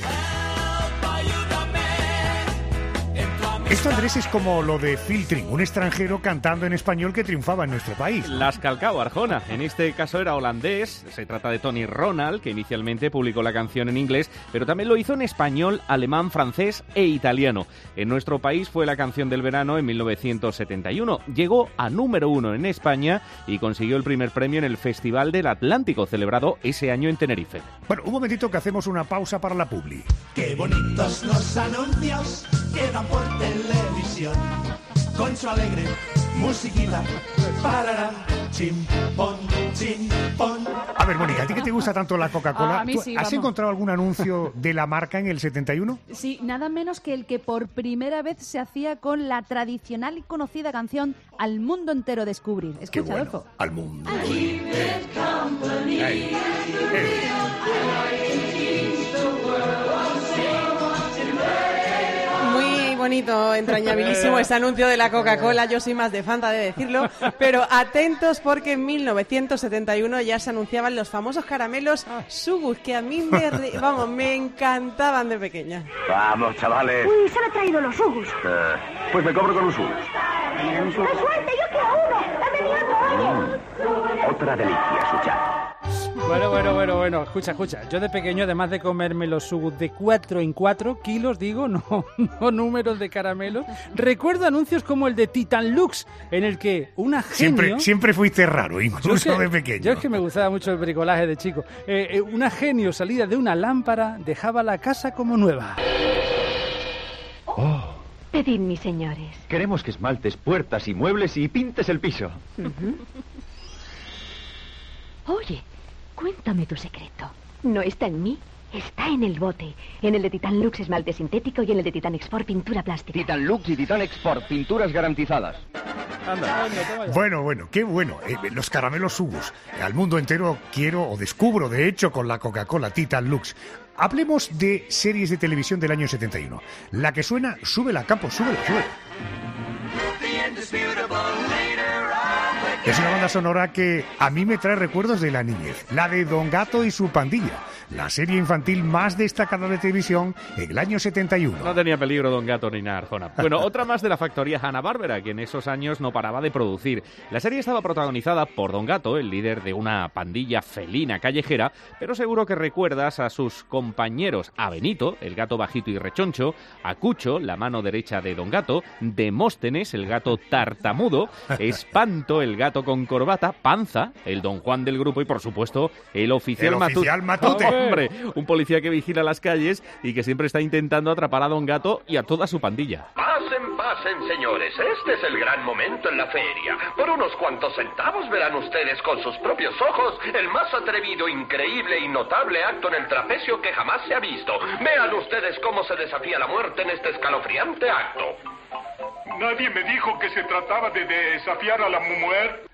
Esto, Andrés, es como lo de Phil Trim, un extranjero cantando en español que triunfaba en nuestro país. Las calcao, Arjona. En este caso era holandés. Se trata de Tony Ronald, que inicialmente publicó la canción en inglés, pero también lo hizo en español, alemán, francés e italiano. En nuestro país fue la canción del verano en mil novecientos setenta y uno. Llegó a número uno en España y consiguió el primer premio en el Festival del Atlántico, celebrado ese año en Tenerife. Bueno, un momentito que hacemos una pausa para la publi. Qué bonitos los anuncios que dan por televisión, con su alegre musiquita, parará, chimpón, chimpón. A ver, Mónica, ¿a ti que te gusta tanto la Coca-Cola? Ah, a mí sí, ¿Has vamos. encontrado algún anuncio de la marca en el setenta y uno? Sí, nada menos que el que por primera vez se hacía con la tradicional y conocida canción Al mundo entero descubrir. Escucha, Qué bueno. Adolfo. Al mundo. Ay, Ay. Muy bonito, entrañabilísimo ese anuncio de la Coca-Cola. Yo soy más de Fanta, de decirlo, pero atentos porque en mil novecientos setenta y uno ya se anunciaban los famosos caramelos Sugus, que a mí me, re- vamos, me encantaban de pequeña. Vamos, chavales. Uy, se han traído los Sugus. Eh, pues me cobro con un Sugus. ¡Qué suerte! ¡Yo quiero uno! ¡Dame otro! Mm, otra delicia, Sucha. Bueno, bueno, bueno, bueno, escucha, escucha. Yo de pequeño, además de comerme los sugus de cuatro en cuatro kilos, digo, no, no números de caramelos, recuerdo anuncios como el de Titan Lux, en el que una genio... Siempre, siempre fuiste raro, incluso Yo que- de pequeño. Yo es que me gustaba mucho el bricolaje de chico. Eh, eh, una genio salida de una lámpara dejaba la casa como nueva. Oh, Pedid, mis señores. queremos que esmaltes puertas y muebles y pintes el piso. Ujú. Oye, cuéntame tu secreto. No está en mí, está en el bote. En el de Titan Lux esmalte sintético y en el de Titan Export pintura plástica. Titan Lux y Titan Export, pinturas garantizadas. Bueno, bueno, qué bueno. Eh, los caramelos Sugus. Al mundo entero quiero o descubro, de hecho, con la Coca-Cola Titan Lux. Hablemos de series de televisión del año setenta y uno. La que suena, súbela, Campos, súbela, súbela. Es una banda sonora que a mí me trae recuerdos de la niñez, la de Don Gato y su pandilla, la serie infantil más destacada de televisión en el año setenta y uno. No tenía peligro Don Gato ni nada, Arjona. Bueno, otra más de la factoría Hanna-Barbera, que en esos años no paraba de producir. La serie estaba protagonizada por Don Gato, el líder de una pandilla felina callejera, pero seguro que recuerdas a sus compañeros, a Benito, el gato bajito y rechoncho, a Cucho, la mano derecha de Don Gato, Demóstenes, el gato tartamudo, Espanto, el gato con corbata, Panza, el Don Juan del grupo y, por supuesto, el oficial, El Matute. oficial Matute. Hombre, un policía que vigila las calles y que siempre está intentando atrapar a Don Gato y a toda su pandilla. Pasen, pasen, señores. Este es el gran momento en la feria. Por unos cuantos centavos verán ustedes con sus propios ojos el más atrevido, increíble y notable acto en el trapecio que jamás se ha visto. Vean ustedes cómo se desafía la muerte en este escalofriante acto. Nadie me dijo que se trataba de desafiar a la mujer.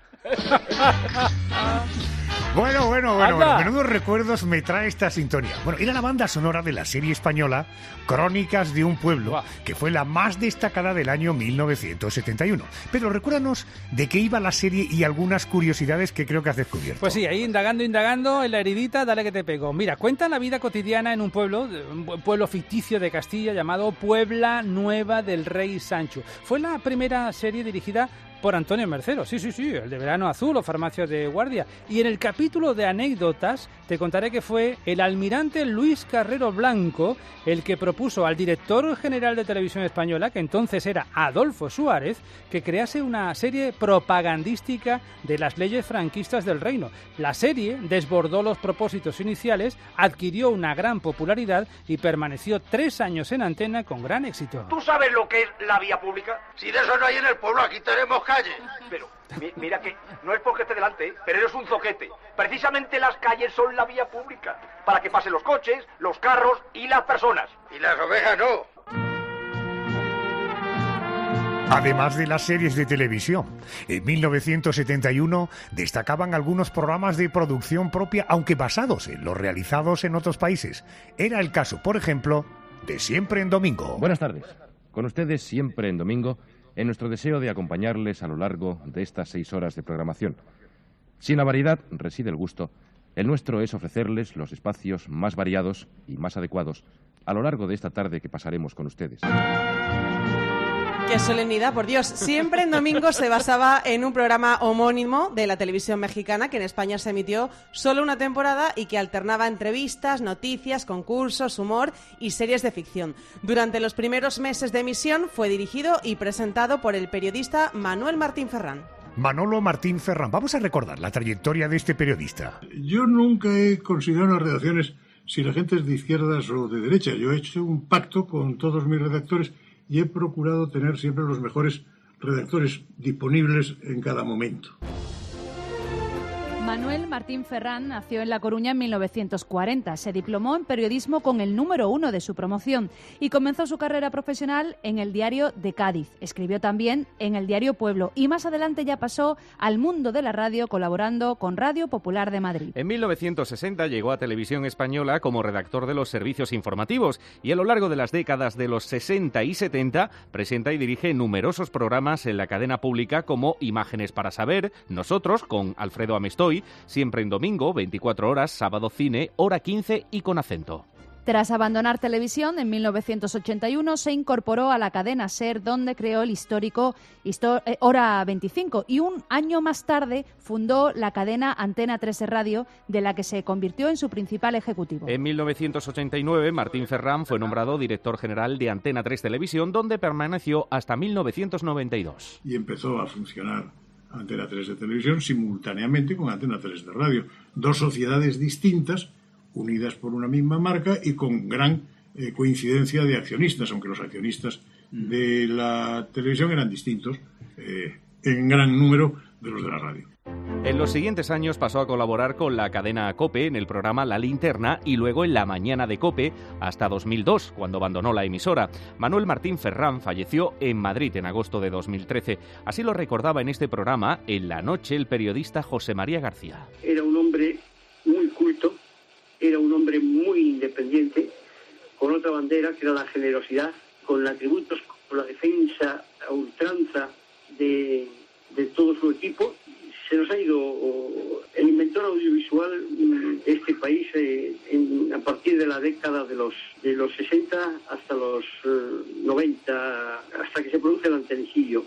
Bueno, bueno, bueno, Anda. bueno, menudos recuerdos me trae esta sintonía. Bueno, era la banda sonora de la serie española Crónicas de un pueblo, que fue la más destacada del año mil novecientos setenta y uno. Pedro, recuérdanos de qué iba la serie y algunas curiosidades que creo que has descubierto. Pues sí, ahí indagando, indagando, en la heridita, dale que te pego. Mira, cuenta la vida cotidiana en un pueblo, un pueblo ficticio de Castilla llamado Puebla Nueva del Rey Sancho. Fue la primera serie dirigida por Antonio Mercero, sí, sí, sí, el de Verano Azul o Farmacia de Guardia. Y en el capítulo de anécdotas te contaré que fue el almirante Luis Carrero Blanco el que propuso al director general de Televisión Española, que entonces era Adolfo Suárez, que crease una serie propagandística de las leyes franquistas del reino. La serie desbordó los propósitos iniciales, adquirió una gran popularidad y permaneció tres años en antena con gran éxito. ¿Tú sabes lo que es la vía pública? Si de eso no hay en el pueblo, aquí tenemos calle. Pero, mi- mira que no es porque esté delante, ¿eh? Pero eres un zoquete. Precisamente las calles son la vía pública, para que pasen los coches, los carros y las personas. Y las ovejas no. Además de las series de televisión, en mil novecientos setenta y uno destacaban algunos programas de producción propia, aunque basados en los realizados en otros países. Era el caso, por ejemplo, de Siempre en Domingo. Buenas tardes. Con ustedes Siempre en Domingo, en nuestro deseo de acompañarles a lo largo de estas seis horas de programación. Si en la variedad reside el gusto, el nuestro es ofrecerles los espacios más variados y más adecuados a lo largo de esta tarde que pasaremos con ustedes. Qué solemnidad, por Dios. Siempre en Domingo se basaba en un programa homónimo de la televisión mexicana que en España se emitió solo una temporada y que alternaba entrevistas, noticias, concursos, humor y series de ficción. Durante los primeros meses de emisión fue dirigido y presentado por el periodista Manuel Martín Ferrán. Manolo Martín Ferrán. Vamos a recordar la trayectoria de este periodista. Yo nunca he considerado las redacciones si la gente es de izquierdas o de derecha. Yo he hecho un pacto con todos mis redactores y he procurado tener siempre los mejores redactores disponibles en cada momento. Manuel Martín Ferrán nació en La Coruña en mil novecientos cuarenta. Se diplomó en periodismo con el número uno de su promoción y comenzó su carrera profesional en el Diario de Cádiz. Escribió también en el Diario Pueblo y más adelante ya pasó al mundo de la radio colaborando con Radio Popular de Madrid. En mil novecientos sesenta llegó a Televisión Española como redactor de los servicios informativos y a lo largo de las décadas de los sesenta y setenta presenta y dirige numerosos programas en la cadena pública como Imágenes para Saber, Nosotros con Alfredo Amestoy, Siempre en Domingo, veinticuatro horas, Sábado Cine, Hora quince y Con Acento. Tras abandonar televisión en mil novecientos ochenta y uno, se incorporó a la cadena SER, donde creó el histórico Histo- eh, Hora veinticinco, y un año más tarde fundó la cadena Antena trece Radio, de la que se convirtió en su principal ejecutivo. En mil novecientos ochenta y nueve, Martín Ferrán fue nombrado director general de Antena tres Televisión, donde permaneció hasta mil novecientos noventa y dos. Y empezó a funcionar Antena tres de Televisión simultáneamente con Antena tres de Radio. Dos sociedades distintas, unidas por una misma marca y con gran eh, coincidencia de accionistas, aunque los accionistas de la televisión eran distintos eh, en gran número de los de la radio. En los siguientes años pasó a colaborar con la cadena COPE en el programa La Linterna y luego en La Mañana de COPE hasta dos mil dos, cuando abandonó la emisora. Manuel Martín Ferrán falleció en Madrid en agosto de dos mil trece. Así lo recordaba en este programa, en la noche, el periodista José María García. Era un hombre muy culto, era un hombre muy independiente, con otra bandera que era la generosidad, con atributos como la defensa a ultranza de, de todo su equipo. Se nos ha ido el inventor audiovisual de este país eh, en, a partir de la década de los de los sesenta hasta los eh, noventa, hasta que se produce el antenecillo.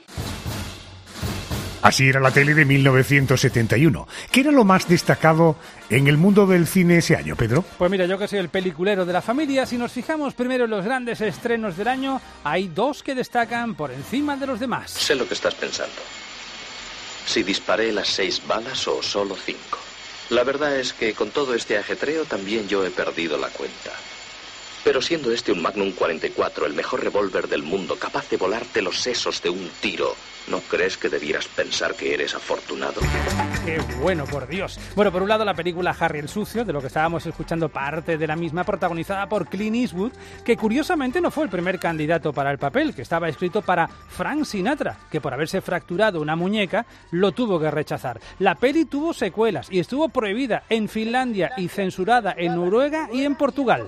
Así era la tele de mil novecientos setenta y uno. ¿Qué era lo más destacado en el mundo del cine ese año, Pedro? Pues mira, yo que soy el peliculero de la familia, si nos fijamos primero en los grandes estrenos del año, hay dos que destacan por encima de los demás. Sé lo que estás pensando. Si disparé las seis balas o solo cinco. La verdad es que con todo este ajetreo también yo he perdido la cuenta. Pero siendo este un Magnum cuarenta y cuatro, el mejor revólver del mundo, capaz de volarte los sesos de un tiro, ¿no crees que debieras pensar que eres afortunado? ¡Qué bueno, por Dios! Bueno, por un lado la película Harry el Sucio, de lo que estábamos escuchando parte de la misma, protagonizada por Clint Eastwood, que curiosamente no fue el primer candidato para el papel, que estaba escrito para Frank Sinatra, que por haberse fracturado una muñeca lo tuvo que rechazar. La peli tuvo secuelas y estuvo prohibida en Finlandia y censurada en Noruega y en Portugal.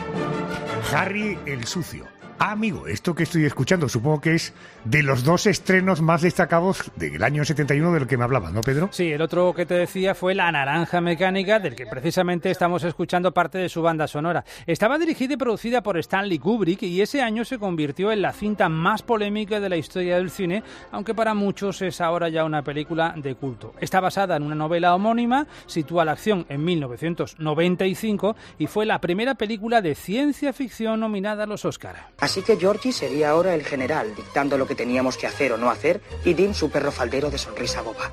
Harry el Sucio. Ah, amigo, esto que estoy escuchando supongo que es de los dos estrenos más destacados del año setenta y uno de lo que me hablabas, ¿no, Pedro? Sí, el otro que te decía fue La Naranja Mecánica, del que precisamente estamos escuchando parte de su banda sonora. Estaba dirigida y producida por Stanley Kubrick y ese año se convirtió en la cinta más polémica de la historia del cine, aunque para muchos es ahora ya una película de culto. Está basada en una novela homónima, sitúa la acción en mil novecientos noventa y cinco y fue la primera película de ciencia ficción nominada a los Oscar. Así que Georgie sería ahora el general, dictando lo que teníamos que hacer o no hacer, y Dean su perro faldero de sonrisa boba.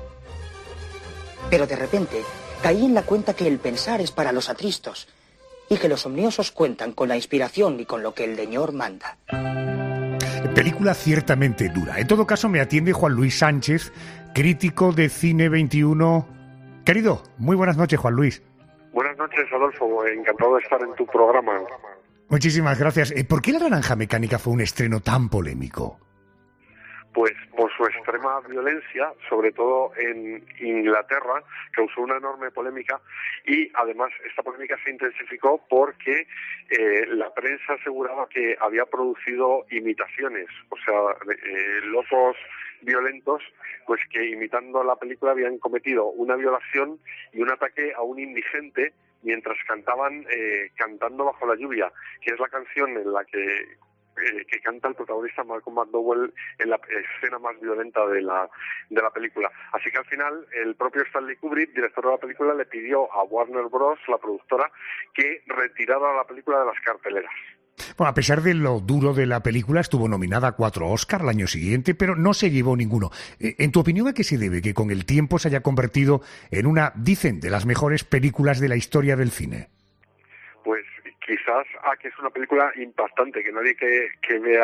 Pero de repente caí en la cuenta que el pensar es para los atristos, y que los omniosos cuentan con la inspiración y con lo que el Deñor manda. Película ciertamente dura. En todo caso, me atiende Juan Luis Sánchez, crítico de Cine veintiuno. Querido, muy buenas noches, Juan Luis. Buenas noches, Adolfo. Encantado de estar en tu programa. Muchísimas gracias. ¿Por qué La Naranja Mecánica fue un estreno tan polémico? Pues por su extrema violencia, sobre todo en Inglaterra, causó una enorme polémica y además esta polémica se intensificó porque eh, la prensa aseguraba que había producido imitaciones, o sea, eh, locos violentos, pues que imitando la película habían cometido una violación y un ataque a un indigente mientras cantaban eh, Cantando bajo la lluvia, que es la canción en la que eh, que canta el protagonista Malcolm McDowell en la escena más violenta de la de la película. Así que al final el propio Stanley Kubrick, director de la película, le pidió a Warner Bros., la productora, que retirara la película de las carteleras. Bueno, a pesar de lo duro de la película, estuvo nominada a cuatro Oscar el año siguiente, pero no se llevó ninguno. En tu opinión, ¿a qué se debe que con el tiempo se haya convertido en una, dicen, de las mejores películas de la historia del cine? Pues quizás a que es una película impactante, que nadie que, que vea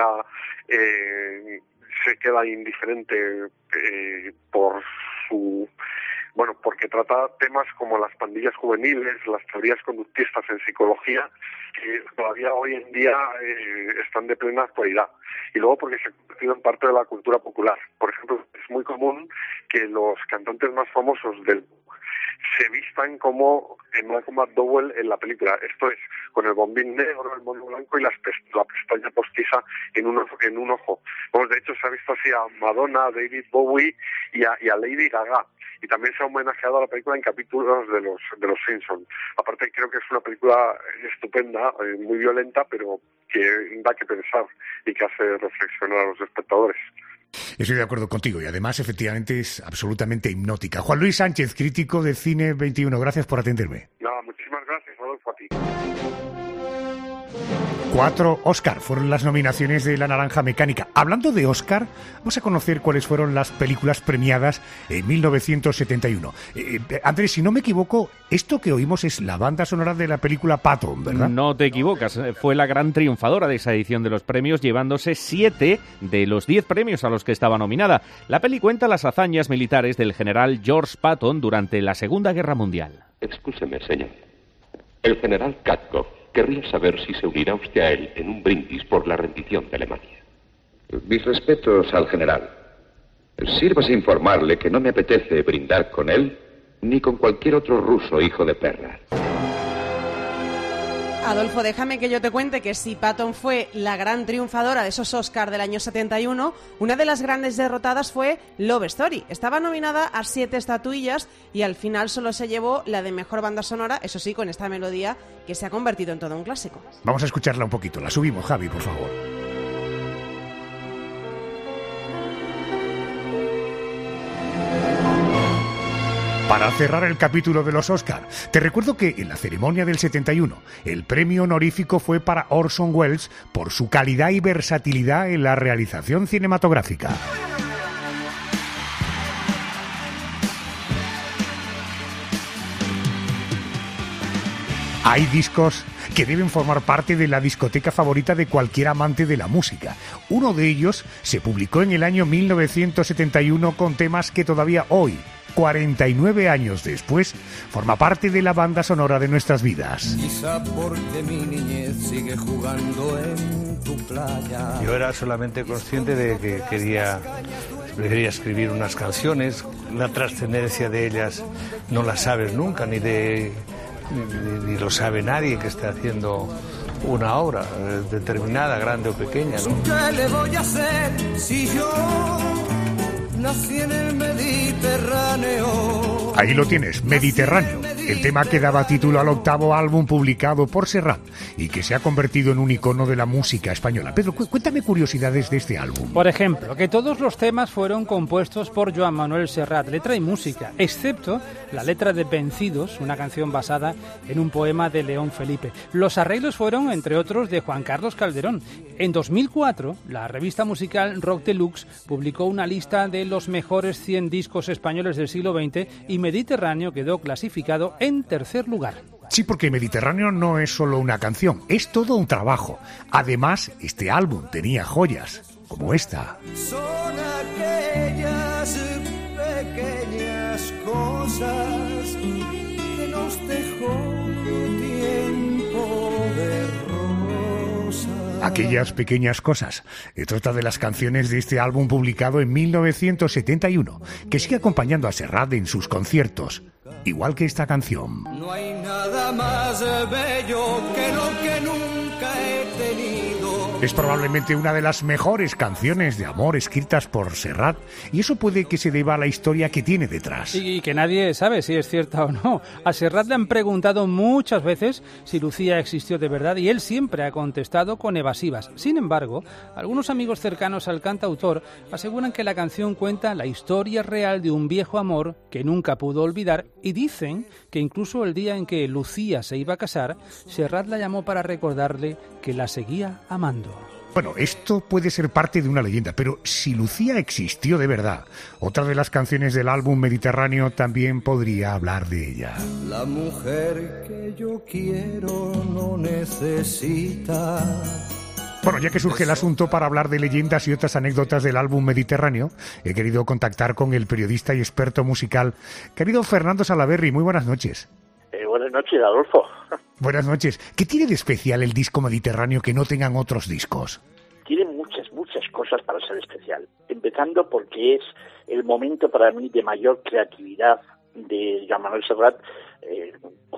eh, se queda indiferente eh, por su... Bueno, porque trata temas como las pandillas juveniles, las teorías conductistas en psicología, que todavía hoy en día eh, están de plena actualidad. Y luego porque se ha convertido en parte de la cultura popular. Por ejemplo, es muy común que los cantantes más famosos del se vistan como Malcolm McDowell en la película. Esto es, con el bombín negro, el mono blanco y las pest- la pestaña postiza en un, ojo, en un ojo. Vamos, de hecho se ha visto así a Madonna, a David Bowie y a, y a Lady Gaga. Y también se ha homenajeado a la película en capítulos de los de los Simpsons. Aparte creo que es una película estupenda, eh, muy violenta, pero que da que pensar y que hace reflexionar a los espectadores. Estoy de acuerdo contigo y además efectivamente es absolutamente hipnótica. Juan Luis Sánchez, crítico de Cine veintiuno, gracias por atenderme. Nada, muchísimas gracias, Adolfo, a ti. Cuatro Oscar fueron las nominaciones de La Naranja Mecánica. Hablando de Oscar, vamos a conocer cuáles fueron las películas premiadas en mil novecientos setenta y uno. Eh, Andrés, si no me equivoco, esto que oímos es la banda sonora de la película Patton, ¿verdad? No te equivocas, fue la gran triunfadora de esa edición de los premios, llevándose siete de los diez premios a los que estaba nominada. La peli cuenta las hazañas militares del general George Patton durante la Segunda Guerra Mundial. Excúseme, señor. El general Katkoff querría saber si se unirá usted a él en un brindis por la rendición de Alemania. Mis respetos al general. Sírvase informarle que no me apetece brindar con él ni con cualquier otro ruso hijo de perra. Adolfo, déjame que yo te cuente que si Patton fue la gran triunfadora de esos Oscar del año setenta y uno, una de las grandes derrotadas fue Love Story. Estaba nominada a siete estatuillas y al final solo se llevó la de mejor banda sonora, eso sí, con esta melodía que se ha convertido en todo un clásico. Vamos a escucharla un poquito. La subimos, Javi, por favor. Para cerrar el capítulo de los Oscar, te recuerdo que en la ceremonia del setenta y uno, el premio honorífico fue para Orson Welles por su calidad y versatilidad en la realización cinematográfica. Hay discos que deben formar parte de la discoteca favorita de cualquier amante de la música. Uno de ellos se publicó en el año mil novecientos setenta y uno con temas que todavía hoy, cuarenta y nueve años después, forma parte de la banda sonora de nuestras vidas. Quizá porque mi niñez sigue jugando en tu playa. Yo era solamente consciente de que quería, quería escribir unas canciones. La trascendencia de ellas no la sabes nunca, ni de ni, ni lo sabe nadie que esté haciendo una obra eh, determinada, grande o pequeña, ¿no? ¿Qué le voy a hacer si yo nací en el Mediterráneo? Ahí lo tienes, Mediterráneo, el tema que daba título al octavo álbum publicado por Serrat y que se ha convertido en un icono de la música española. Pedro, cu- cuéntame curiosidades de este álbum. Por ejemplo, que todos los temas fueron compuestos por Joan Manuel Serrat, letra y música, excepto la letra de Vencidos, una canción basada en un poema de León Felipe. Los arreglos fueron, entre otros, de Juan Carlos Calderón. En dos mil cuatro, la revista musical Rock Deluxe publicó una lista de los mejores cien discos españoles del siglo veinte y Mediterráneo quedó clasificado en tercer lugar. Sí, porque Mediterráneo no es solo una canción, es todo un trabajo. Además, este álbum tenía joyas, como esta. Son aquellas pequeñas cosas que nos dejó tiempo de rosas. Aquellas pequeñas cosas. Es otra de las canciones de este álbum publicado en mil novecientos setenta y uno, que sigue acompañando a Serrat en sus conciertos, igual que esta canción. No hay nada más bello que lo que nunca he tenido. Es probablemente una de las mejores canciones de amor escritas por Serrat, y eso puede que se deba a la historia que tiene detrás. Y que nadie sabe si es cierta o no. A Serrat le han preguntado muchas veces si Lucía existió de verdad y él siempre ha contestado con evasivas. Sin embargo, algunos amigos cercanos al cantautor aseguran que la canción cuenta la historia real de un viejo amor que nunca pudo olvidar y dicen que incluso el día en que Lucía se iba a casar, Serrat la llamó para recordarle que la seguía amando. Bueno, esto puede ser parte de una leyenda, pero si Lucía existió de verdad, otra de las canciones del álbum Mediterráneo también podría hablar de ella. La mujer que yo quiero no necesita. Bueno, ya que surge el asunto para hablar de leyendas y otras anécdotas del álbum Mediterráneo, he querido contactar con el periodista y experto musical, querido Fernando Salaverry. Muy buenas noches. Eh, buenas noches, Adolfo. Buenas noches. ¿Qué tiene de especial el disco Mediterráneo que no tengan otros discos? Tiene muchas, muchas cosas para ser especial. Empezando porque es el momento para mí de mayor creatividad de Joan Manuel Serrat, eh, cuyo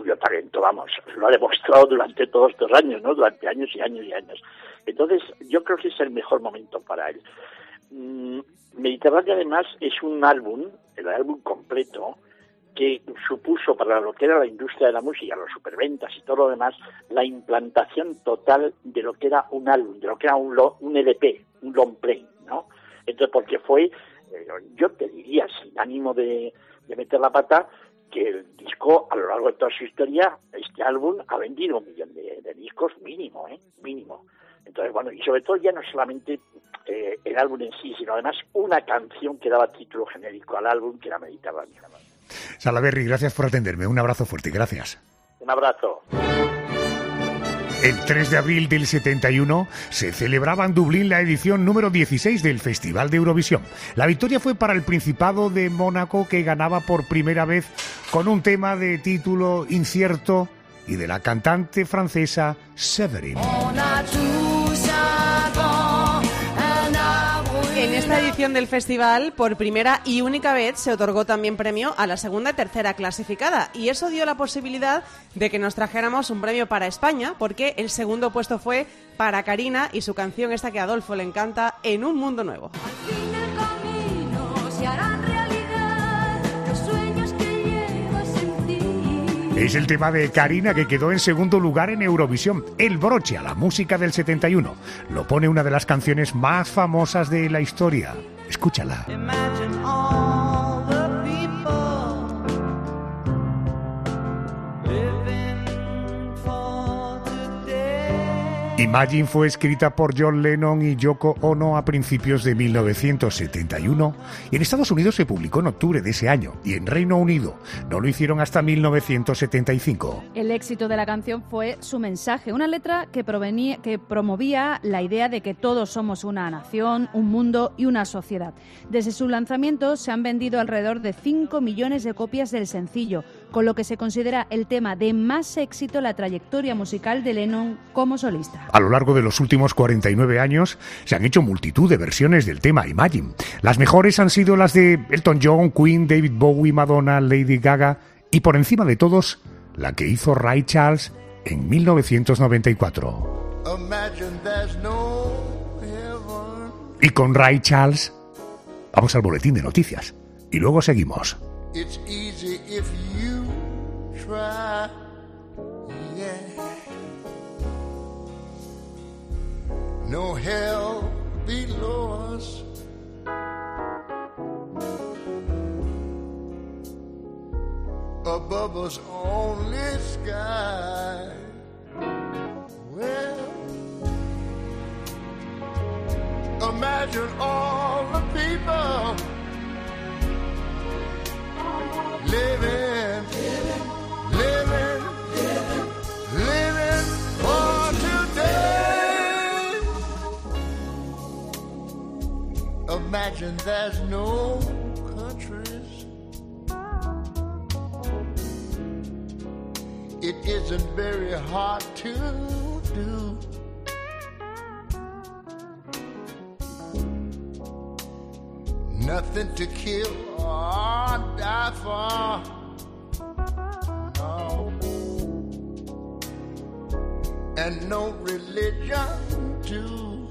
cuyo talento, vamos, lo ha demostrado durante todos estos años, ¿no? Durante años y años y años. Entonces, yo creo que es el mejor momento para él. Mm, Mediterráneo, además, es un álbum, el álbum completo, que supuso para lo que era la industria de la música, los superventas y todo lo demás, la implantación total de lo que era un álbum, de lo que era un, lo, un L P, un long play, ¿no? Entonces, porque fue, eh, yo te diría, sin ánimo de, de meter la pata, que el disco, a lo largo de toda su historia, este álbum ha vendido un millón de, de discos mínimo, ¿eh? Mínimo. Entonces, bueno, y sobre todo ya no solamente eh, el álbum en sí, sino además una canción que daba título genérico al álbum, que era Mediterráneo. Salaberry, gracias por atenderme. Un abrazo fuerte, gracias. Un abrazo. El tres de abril del setenta y uno se celebraba en Dublín la edición número dieciséis del Festival de Eurovisión. La victoria fue para el Principado de Mónaco, que ganaba por primera vez con un tema de título incierto y de la cantante francesa Séverine. En esta edición del festival, por primera y única vez, se otorgó también premio a la segunda y tercera clasificada. Y eso dio la posibilidad de que nos trajéramos un premio para España, porque el segundo puesto fue para Karina y su canción, esta que a Adolfo le encanta, En un mundo nuevo. Es el tema de Karina, que quedó en segundo lugar en Eurovisión. El broche a la música del setenta y uno. Lo pone una de las canciones más famosas de la historia. Escúchala. Imagine fue escrita por John Lennon y Yoko Ono a principios de mil novecientos setenta y uno y en Estados Unidos se publicó en octubre de ese año y en Reino Unido no lo hicieron hasta mil novecientos setenta y cinco. El éxito de la canción fue su mensaje, una letra que, provenía, que promovía la idea de que todos somos una nación, un mundo y una sociedad. Desde su lanzamiento se han vendido alrededor de cinco millones de copias del sencillo, con lo que se considera el tema de más éxito en la trayectoria musical de Lennon como solista. A lo largo de los últimos cuarenta y nueve años se han hecho multitud de versiones del tema Imagine. Las mejores han sido las de Elton John, Queen, David Bowie, Madonna, Lady Gaga y por encima de todos, la que hizo Ray Charles en mil novecientos noventa y cuatro. Y con Ray Charles vamos al boletín de noticias y luego seguimos. It's easy if you try, yeah. No hell below us. Above us only sky. Well, imagine all the people living, living, living, living for today. Imagine there's no countries. It isn't very hard to do. Nothing to kill or die for. No. And no religion too.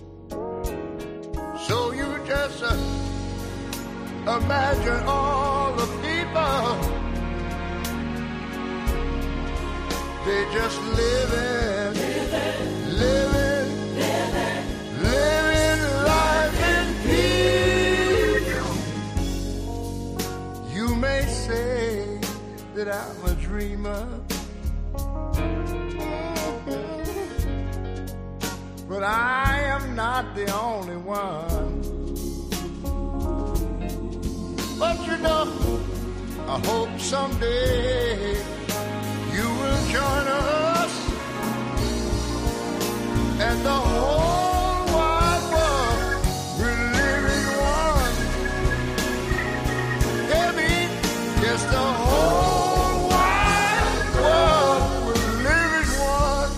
So you just uh, imagine all the people. They just living, living, living, living, living life in peace. You may say that I'm a dreamer, but I am not the only one. But you know, I hope someday you will join us and the whole wide world will live in one. Baby, yes, the whole wide world will live in one.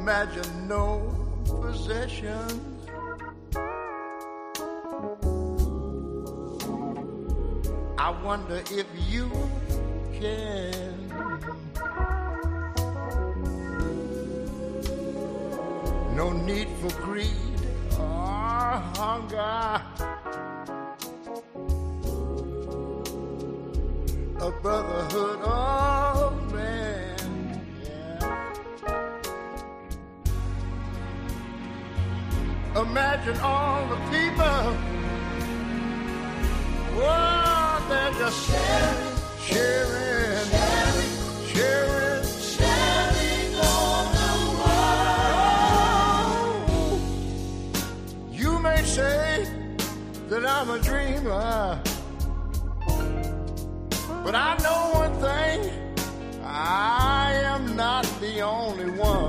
imagine no possessions. I wonder if you can. No need for greed or hunger. A brotherhood of man, yeah. Imagine all the people, oh, they're just sharing, sharing, sharing, sharing, sharing all the world. You may say that I'm a dreamer, but I know one thing, I am not the only one.